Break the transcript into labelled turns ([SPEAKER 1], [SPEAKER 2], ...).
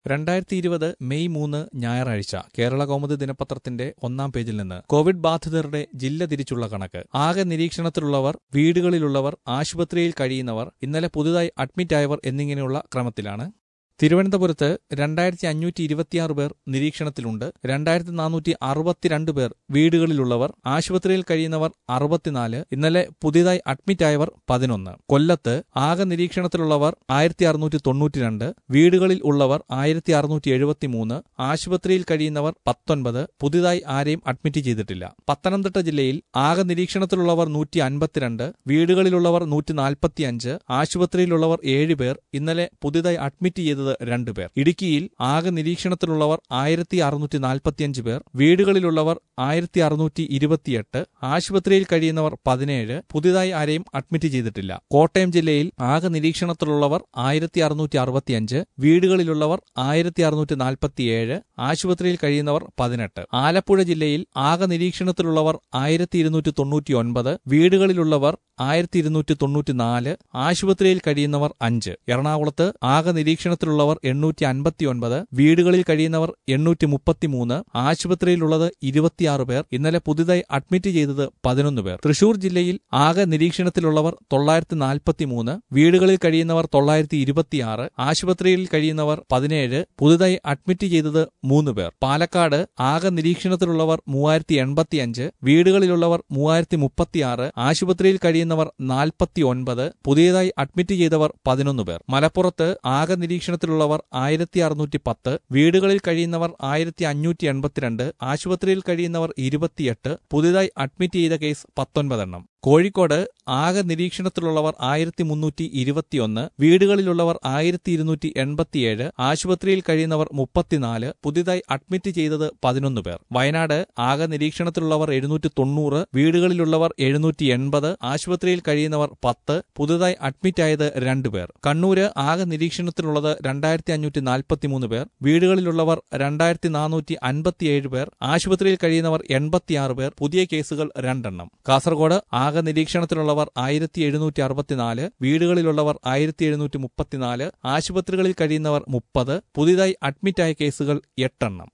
[SPEAKER 1] 2020 May 3 ഞായറാഴ്ച കേരളകൗമുദി ദിനപത്രത്തിന്റെ 1-ാം പേജിൽ നിന്ന് കോവിഡ് ബാധിതരുടെ ജില്ല തിരിച്ചുള്ള കണക്ക്. ആകെ നിരീക്ഷണത്തിലുള്ളവർ, വീടുകളിലുള്ളവർ, ആശുപത്രിയിൽ കഴിയുന്നവർ, ഇന്നലെ പുതുതായി അഡ്മിറ്റായവർ എന്നിങ്ങനെയുള്ള ക്രമത്തിലാണ്. തിരുവനന്തപുരത്ത് 2526 പേർ നിരീക്ഷണത്തിലുണ്ട്. 2462 പേർ വീടുകളിലുള്ളവർ, ആശുപത്രിയിൽ കഴിയുന്നവർ 64, ഇന്നലെ പുതിയതായി അഡ്മിറ്റായവർ 11. കൊല്ലത്ത് ആകെ നിരീക്ഷണത്തിലുള്ളവർ 1692, വീടുകളിൽ ഉള്ളവർ 1673, ആശുപത്രിയിൽ കഴിയുന്നവർ 19, പുതിയതായി ആരെയും അഡ്മിറ്റ് ചെയ്തിട്ടില്ല. പത്തനംതിട്ട ജില്ലയിൽ ആകെ നിരീക്ഷണത്തിലുള്ളവർ 152, വീടുകളിലുള്ളവർ 145, ആശുപത്രിയിലുള്ളവർ 7 പേർ, ഇന്നലെ പുതിയതായി അഡ്മിറ്റ് ചെയ്തത് 2 പേർ. ഇടുക്കിയിൽ ആകെ നിരീക്ഷണത്തിലുള്ളവർ 1645 പേർ, വീടുകളിലുള്ളവർ 1628, ആശുപത്രിയിൽ കഴിയുന്നവർ 17, പുതിയതായി ആരെയും അഡ്മിറ്റ് ചെയ്തിട്ടില്ല. കോട്ടയം ജില്ലയിൽ ആകെ നിരീക്ഷണത്തിലുള്ളവർ 1665, വീടുകളിലുള്ളവർ 1647, ആശുപത്രിയിൽ കഴിയുന്നവർ 18. ആലപ്പുഴ ജില്ലയിൽ ആകെ നിരീക്ഷണത്തിലുള്ളവർ 1299, വീടുകളിലുള്ളവർ 1294, ആശുപത്രിയിൽ കഴിയുന്നവർ 5. എറണാകുളത്ത് ആകെ നിരീക്ഷണത്തിലുള്ളവർ 859, വീടുകളിൽ കഴിയുന്നവർ 833, ആശുപത്രിയിലുള്ളത് 26 പേർ, ഇന്നലെ പുതുതായി അഡ്മിറ്റ് ചെയ്തത് 11 പേർ. തൃശൂർ ജില്ലയിൽ ആകെ നിരീക്ഷണത്തിലുള്ളവർ 943, വീടുകളിൽ കഴിയുന്നവർ 926, ആശുപത്രിയിൽ കഴിയുന്നവർ 17, പുതുതായി അഡ്മിറ്റ് ചെയ്തത് 3 പേർ. പാലക്കാട് ആകെ നിരീക്ഷണത്തിലുള്ളവർ 3085, വീടുകളിലുള്ളവർ 3036, ആശുപത്രിയിൽ കഴിയുന്നവർ 49, പുതിയതായി അഡ്മിറ്റ് ചെയ്തവർ 11 പേർ. മലപ്പുറത്ത് ആകെ നിരീക്ഷണത്തിലുള്ളവർ 1610, വീടുകളിൽ കഴിയുന്നവർ 1582, ആശുപത്രിയിൽ കഴിയുന്നവർ 28, പുതിയതായി അഡ്മിറ്റ് ചെയ്ത കേസ് 19 എണ്ണം. കോഴിക്കോട് ആകെ നിരീക്ഷണത്തിലുള്ളവർ 1321, വീടുകളിലുള്ളവർ 1287, ആശുപത്രിയിൽ കഴിയുന്നവർ 34, പുതിയതായി അഡ്മിറ്റ് ചെയ്തത് 11 പേർ. വയനാട് ആകെ നിരീക്ഷണത്തിലുള്ളവർ 790, വീടുകളിലുള്ളവർ 780, ആശുപത്രിയിൽ കഴിയുന്നവർ 10, പുതുതായി അഡ്മിറ്റായത് 2 പേർ. കണ്ണൂര് ആകെ നിരീക്ഷണത്തിലുള്ളത് 2543 പേർ, വീടുകളിലുള്ളവർ 2457 പേർ, ആശുപത്രിയിൽ കഴിയുന്നവർ 86 പേർ, പുതിയ കേസുകൾ 2 എണ്ണം. കാസർഗോഡ് ആകെ നിരീക്ഷണത്തിലുള്ളവർ 1764, വീടുകളിലുള്ളവർ 1734, ആശുപത്രികളിൽ കഴിയുന്നവർ 30, പുതിയതായി അഡ്മിറ്റായ കേസുകൾ 8 എണ്ണം.